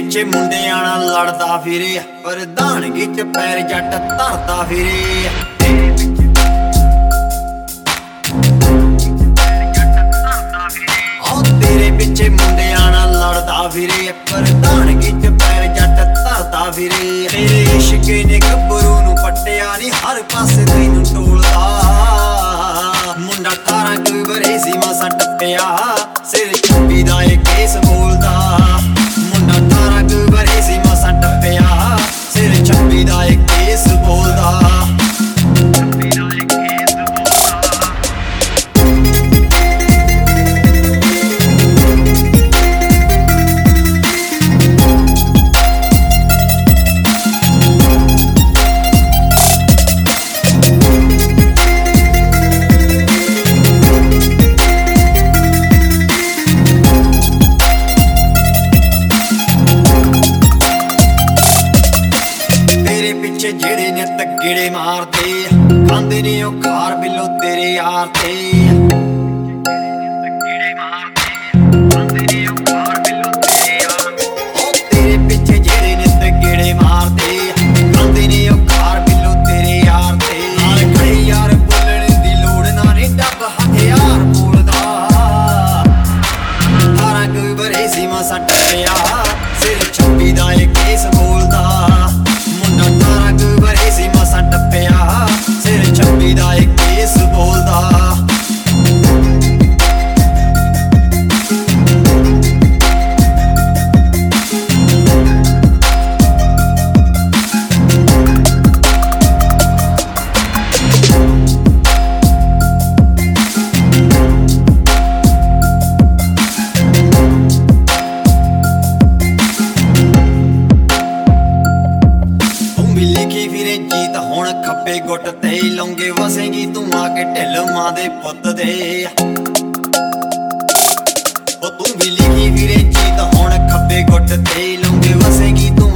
ਪਿੱਛੇ ਮੁੰਡਿਆਂ ਨਾਲ ਲੜਦਾ ਫਿਰੇ, ਪ੍ਰਧਾਨਗੀ ਚ ਪੈਰ ਜੱਟ ਧਰਦਾ ਫਿਰੇ। ਤੇਰੇ ਪਿੱਛੇ ਮੁੰਡਿਆਂ ਨਾਲ ਲੜਦਾ ਫਿਰੇ, ਪ੍ਰਧਾਨਗੀ ਚ ਪੈਰ ਜੱਟ ਧਰਦਾ ਫਿਰੇ। ਤੇਰੇ ਇਸ਼ਕੇ ਨੇ ਗੱਭਰੂ ਨੂੰ ਪੱਟਿਆ ਨੀ, ਹਰ ਪਾਸੇ ਤੈਨੂੰ ਟੋਲਦਾ। ਮੁੰਡਾ 18 ਕੁ ਵਰੇ ਸੀ ਮਸਾਂ ਟੱਪਿਆ, ਸਿਰ 26 ਦਾ ਇਹ ਕੇਸ ਬੋਲਦਾ। ਮੁੰਡਾ 18 ਕੁ ਵਰੇ ਸੀ ਮਸਾਂ ਟੱਪਿਆ, ਸਿਰ 26 ਦਾ ਇਹ ਕੇਸ ਬੋਲਦਾ। ਪਿੱਛੇ ਜਿਹੜੇ ਨੇ ਤੱਗੜੇ ਮਾਰਦੇ, ਖਾਂਦੇ ਨੇ ਉਹ ਖਾਰ ਬਿੱਲੋ ਤੇਰੇ ਯਾਰ ਤੇ। ਤੇਰੇ ਪਿੱਛੇ ਜਿਹੜੇ ਨੇ ਤੱਗੜੇ ਮਾਰਦੇ, ਖਾਂਦੇ ਨੇ ਉਹ ਖਾਰ ਬਿੱਲੋ ਤੇਰੇ ਯਾਰ ਤੇ। ਨਾਲ ਖੜੇ ਯਾਰ ਬੋਲਣ ਦੀ ਲੋੜ ਨਾ, ਨੀ ਡੱਬ ਹਥਿਆਰ ਬੋਲਦਾ। 18 ਕੁ ਵਰੇ ਸੀ ਮਸਾਂ ਟੱਪਿਆ, ਸਿਰ 26 ਦਾ ਇਹ ਕੇਸ ਬੋਲਦਾ। ਮੁੰਡਾ 18 ਕੁ ਵਰੇ ਸੀ ਮਸਾਂ ਟੱਪਿਆ, ਸਿਰ 26 ਦਾ ਇਹ ਕੇਸ ਬੋਲਦਾ। ਲਿਖੀ ਫਿਰੇ ਜੀਤ ਹੁਣ ਖੱਬੇ ਗੁੱਟ ਤੇ, ਲੌਂਗੇ ਵਸੇਗੀ ਤੂੰ ਆ ਕੇ ਢਿੱਲ ਮਾਂ ਦੇ ਪੁੱਤ ਦੇ। ਉਹ ਤੂੰ ਵੀ ਲਿਖੀ ਫਿਰੇ ਜੀਤ ਹੁਣ ਖੱਬੇ ਗੁੱਟ ਤੇ, ਲੌਂਗੇ ਵਸੇਗੀ ਤੂੰ